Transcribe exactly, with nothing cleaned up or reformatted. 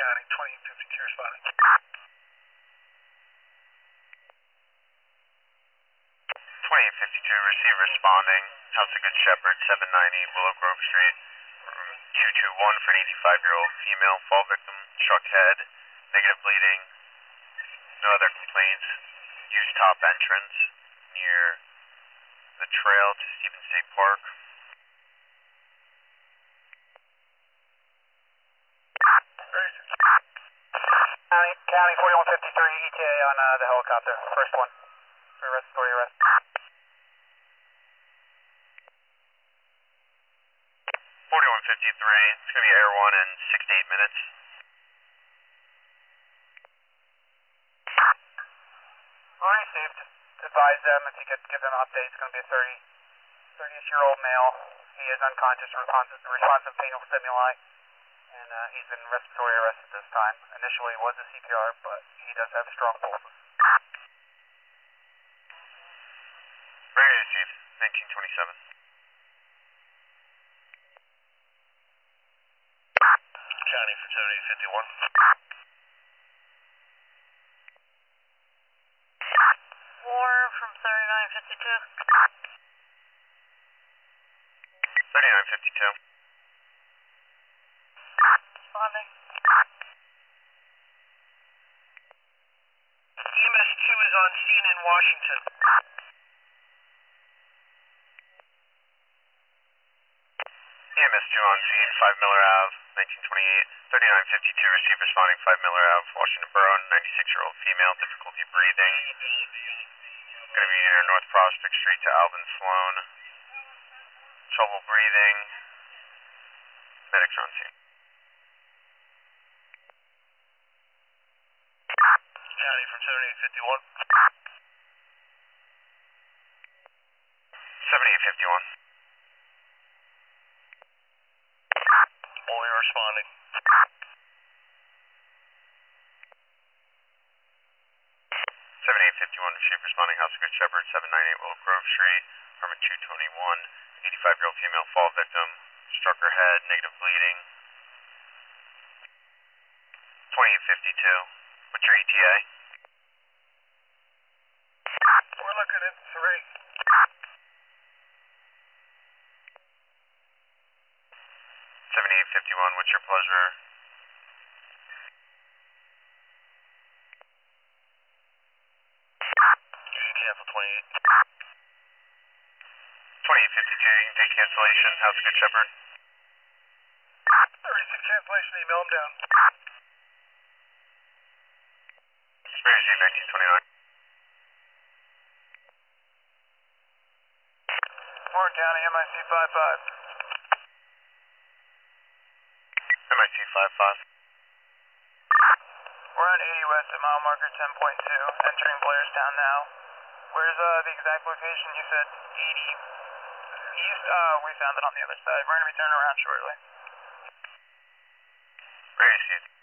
County, twenty fifty-two responding. twenty fifty-two, receive responding. House of Good Shepherd, seven ninety Willow Grove Street. Room two two one for an eighty-five-year-old female fall victim, struck head, negative bleeding, no other complaints. Use top entrance near the trail to Stevens State Park. County, County forty-one fifty-three, E T A on uh, the helicopter, first one, for respiratory arrest. forty-one fifty-three, it's going to be Air one in six to eight minutes. All received. Advise them if you could give them an update. It's going to be a thirty, thirty-ish-year-old male. He is unconscious and responsive, responsive to painful stimuli, and uh, he's in respiratory arrest at this time. Initially it was a C P R, but he does have strong pulses. Ready to receive, nineteen twenty-seven. County for seventy fifty-one. War from thirty-nine fifty-two. thirty-nine fifty-two. Responding. E M S two is on scene in Washington. E M S two on scene, five Miller Ave, nineteen twenty-eight. thirty-nine fifty-two, receive responding, five Miller Ave, Washington Borough, ninety-six-year-old female, difficulty breathing. Going to be near North Prospect Street to Alvin Sloan. Trouble breathing. Medics are on scene. County from seventy-eight fifty-one. seventy-eight fifty-one. Only responding. seventy-eight fifty-one, receive responding, House of Good Shepherd, seven ninety-eight Willow Grove Street, apartment two twenty-one, eighty-five-year-old female fall victim, struck her head, negative bleeding. twenty-eight fifty-two, what's your E T A? We're looking at three. seventy-eight fifty-one, what's your pleasure? You can cancel twenty-eight. twenty-eight fifty-two, you can take cancellation, House of Good Shepherd. thirty-six cancellation, email him down. Ready to nineteen twenty-nine. Warren County, M I C five five. M I C five five. We're on eighty west at mile marker ten point two, entering Blairstown now. Where's uh, the exact location? You said eighty east? Uh, we found it on the other side. We're going to be turning around shortly. Ready to